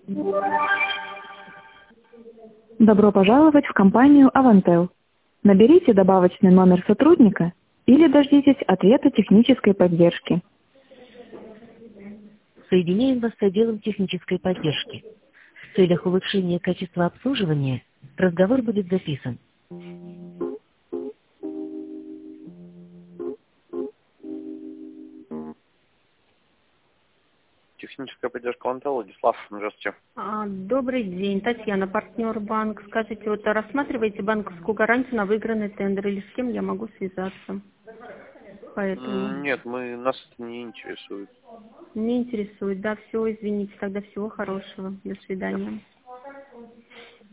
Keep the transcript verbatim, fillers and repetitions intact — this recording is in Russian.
Добро пожаловать в компанию Avantel. Наберите добавочный номер сотрудника или дождитесь ответа технической поддержки. Соединяем вас с отделом технической поддержки. В целях улучшения качества обслуживания разговор будет записан. Техническая поддержка Avantel, Владислав, здравствуйте. А, Добрый день, Татьяна, партнер банк. Скажите, вот рассматриваете банковскую гарантию на выигранный тендер или с кем я могу связаться? Поэтому Нет, мы, нас это не интересует. не интересует. Да, все, извините, тогда всего хорошего. До свидания.